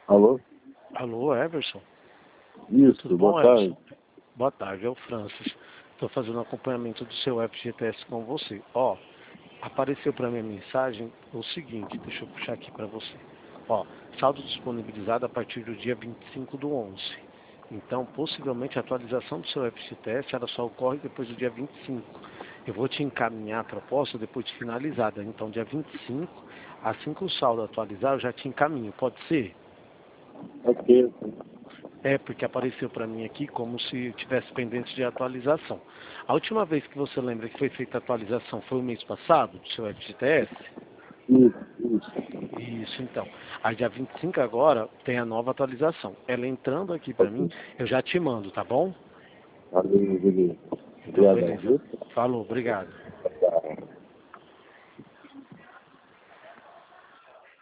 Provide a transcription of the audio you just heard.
Alô? Alô, Everson? Isso, Tudo boa bom, tarde. Everson? Boa tarde, é o Francis. Estou fazendo acompanhamento do seu FGTS com você. Ó, apareceu para mim a mensagem o seguinte, deixa eu puxar aqui para você. Ó, saldo disponibilizado a partir do dia 25/11. Então, possivelmente a atualização do seu FGTS ela só ocorre depois do dia 25. Eu vou te encaminhar a proposta depois de finalizada. Então, dia 25, assim que o saldo atualizar, eu já te encaminho. Pode ser? Ok. É, porque apareceu para mim aqui como se tivesse pendente de atualização. A última vez que você lembra que foi feita a atualização foi o mês passado, do seu FGTS? Isso. Isso, então. Aí dia 25 agora tem a nova atualização. Ela entrando aqui para mim, Ok. eu já te mando, tá bom? Valeu, beleza. Então, Obrigadão, beleza. viu? Falou, obrigado.